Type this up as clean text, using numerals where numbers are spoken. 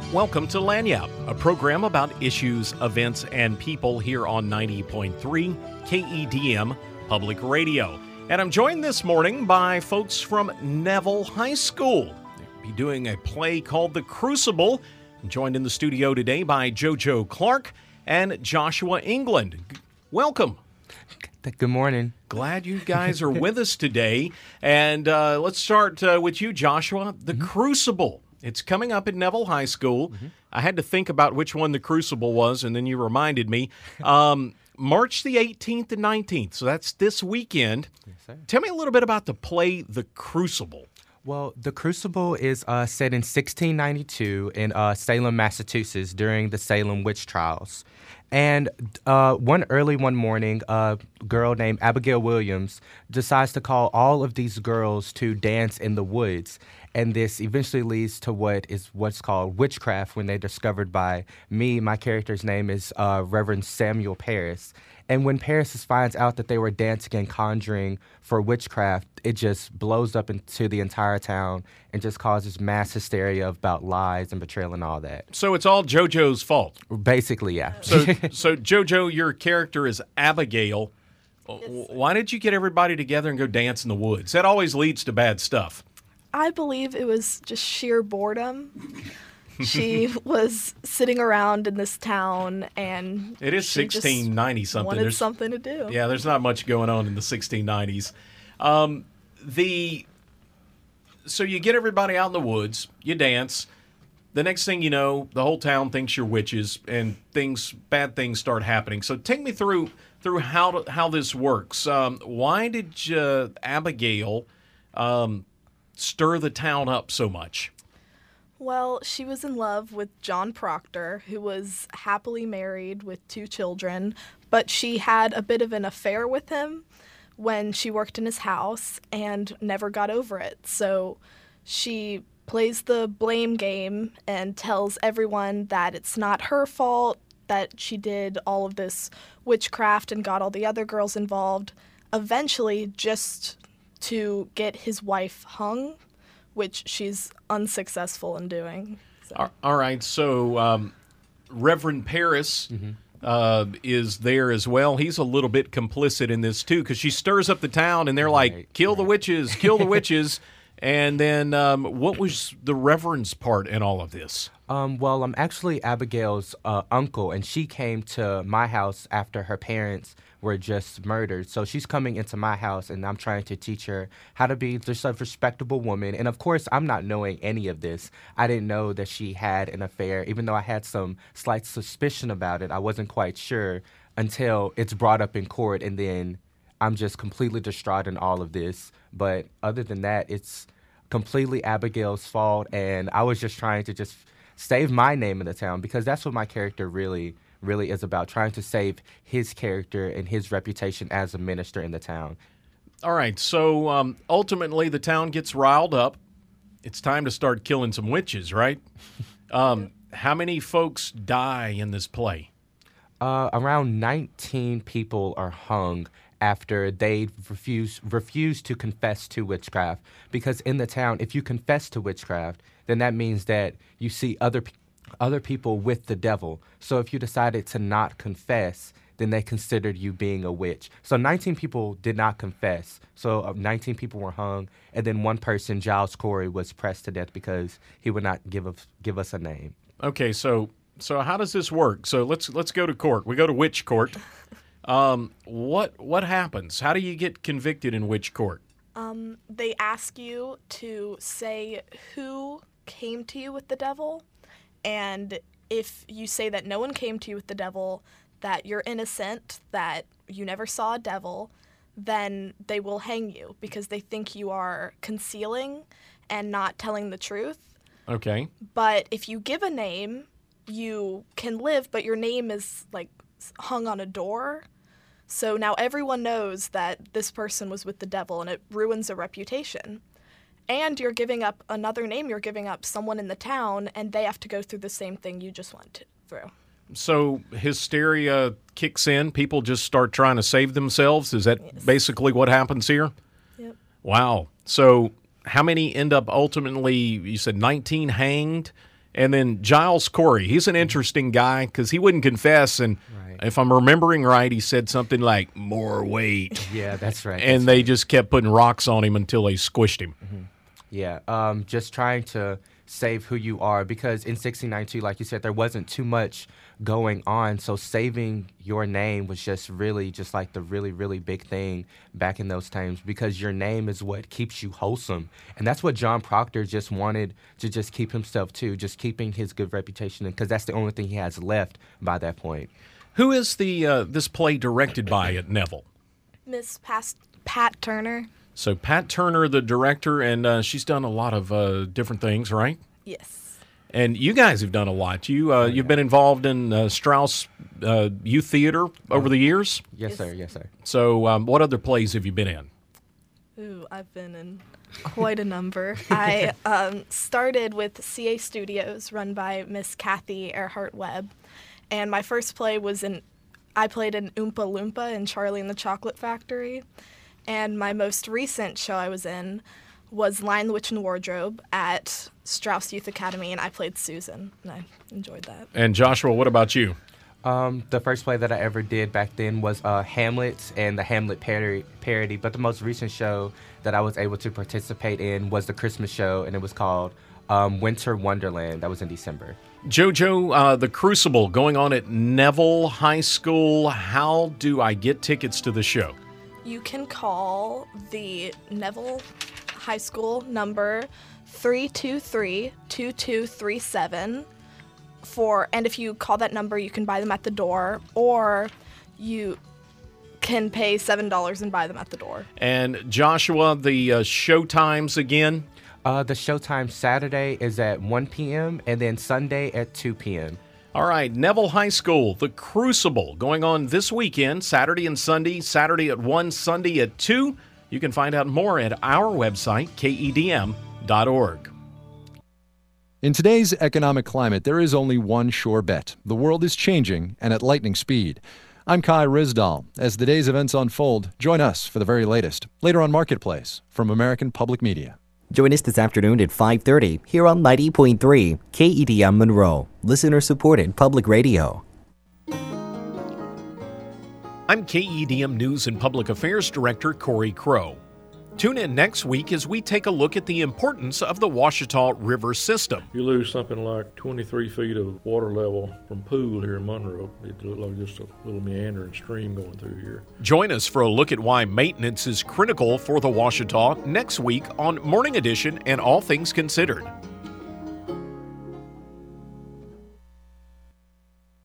Welcome to Lagniappe, a program about issues, events, and people here on 90.3 KEDM Public Radio. And I'm joined this morning by folks from Neville High School. They'll be doing a play called The Crucible. I'm joined in the studio today by JoJo Clark and Joshua England. Welcome. Good morning. Glad you guys are with us today. And let's start with you, Joshua. The Crucible. It's coming up at Neville High School. I had to think about which one the Crucible was, and then you reminded me. March the 18th and 19th, so that's this weekend. Yes, sir. Tell me a little bit about the play The Crucible. Well, The Crucible is set in 1692 in Salem, Massachusetts during the Salem witch trials. And one morning, a girl named Abigail Williams decides to call all of these girls to dance in the woods. And this eventually leads to what's called witchcraft when they're discovered by me. My character's name is Reverend Samuel Paris. And when Paris finds out that they were dancing and conjuring for witchcraft, it just blows up into the entire town and just causes mass hysteria about lies and betrayal and all that. So it's all JoJo's fault. Basically, yeah. So JoJo, your character is Abigail. Why did you get everybody together and go dance in the woods? That always leads to bad stuff. I believe it was just sheer boredom. She was sitting around in this town, and it is 1690 something. Wanted something to do. Yeah, there's not much going on in the 1690s. So you get everybody out in the woods, you dance. The next thing you know, the whole town thinks you're witches, and bad things start happening. So take me through how this works. Why did Abigail stir the town up so much? Well, she was in love with John Proctor, who was happily married with 2 children, but she had a bit of an affair with him when she worked in his house and never got over it. So she plays the blame game and tells everyone that it's not her fault, that she did all of this witchcraft and got all the other girls involved, eventually just to get his wife hung, which she's unsuccessful in doing. So. All right, so Reverend Paris is there as well. He's a little bit complicit in this, too, because she stirs up the town, and they're like, kill the witches, kill the witches. And then what was the Reverend's part in all of this? Well, I'm actually Abigail's uncle, and she came to my house after her parents were just murdered. So she's coming into my house, and I'm trying to teach her how to be just a respectable woman. And, of course, I'm not knowing any of this. I didn't know that she had an affair. Even though I had some slight suspicion about it, I wasn't quite sure until it's brought up in court, and then I'm just completely distraught in all of this. But other than that, it's completely Abigail's fault, and I was just trying to just save my name in the town, because that's what my character really is about, trying to save his character and his reputation as a minister in the town. All right, so ultimately the town gets riled up. It's time to start killing some witches, right? How many folks die in this play? Around 19 people are hung after they refuse to confess to witchcraft. Because in the town, if you confess to witchcraft, then that means that you see other people with the devil. So if you decided to not confess, then they considered you being a witch. So 19 people did not confess. So 19 people were hung, and then one person, Giles Corey, was pressed to death because he would not give us a name. Okay, so how does this work? So let's go to court. We go to witch court. What happens? How do you get convicted in witch court? They ask you to say who came to you with the devil, and if you say that no one came to you with the devil, that you're innocent, that you never saw a devil, then they will hang you because they think you are concealing and not telling the truth. Okay. But if you give a name, you can live, but your name is like hung on a door. So now everyone knows that this person was with the devil, and it ruins a reputation. And you're giving up another name. You're giving up someone in the town, and they have to go through the same thing you just went through. So hysteria kicks in. People just start trying to save themselves. Is that basically what happens here? Yep. Wow. So how many end up ultimately, you said 19 hanged, And then Giles Corey, he's an interesting guy because he wouldn't confess. And if I'm remembering right, he said something like, more weight. Yeah, that's right. And they just kept putting rocks on him until they squished him. Mm-hmm. Yeah, just trying to save who you are, because in 1692, like you said, there wasn't too much going on, so saving your name was just really just like the really, really big thing back in those times, because your name is what keeps you wholesome. And that's what John Proctor just wanted to just keep himself to, just keeping his good reputation, because that's the only thing he has left by that point. Who is this play directed by at Neville? Miss Pat Turner. So Pat Turner, the director, and she's done a lot of different things, right? Yes. And you guys have done a lot. You've been involved in Strauss Youth Theater over the years? Yes, sir. Yes, sir. So what other plays have you been in? Ooh, I've been in quite a number. I started with CA Studios, run by Miss Kathy Earhart Webb. And my first play was I played in Oompa Loompa in Charlie and the Chocolate Factory. And my most recent show I was in was Lion, the Witch, and the Wardrobe at Strauss Youth Academy, and I played Susan, and I enjoyed that. And Joshua, what about you? The first play that I ever did back then was Hamlet and the Hamlet parody, but the most recent show that I was able to participate in was the Christmas show, and it was called Winter Wonderland. That was in December. JoJo, The Crucible, going on at Neville High School. How do I get tickets to the show? You can call the Neville High School number 323-2237 and if you call that number, you can buy them at the door, or you can pay $7 and buy them at the door. And Joshua, the show times again? The showtime Saturday is at 1 p.m. and then Sunday at 2 p.m. All right, Neville High School, The Crucible, going on this weekend, Saturday and Sunday, Saturday at 1, Sunday at 2. You can find out more at our website, KEDM.org. In today's economic climate, there is only one sure bet. The world is changing, and at lightning speed. I'm Kai Rizdal. As the day's events unfold, join us for the very latest, later on Marketplace, from American Public Media. Join us this afternoon at 5:30 here on 90.3 KEDM Monroe, listener-supported public radio. I'm KEDM News and Public Affairs Director Corey Crow. Tune in next week as we take a look at the importance of the Ouachita River system. You lose something like 23 feet of water level from pool here in Monroe. It looked like just a little meandering stream going through here. Join us for a look at why maintenance is critical for the Ouachita next week on Morning Edition and All Things Considered.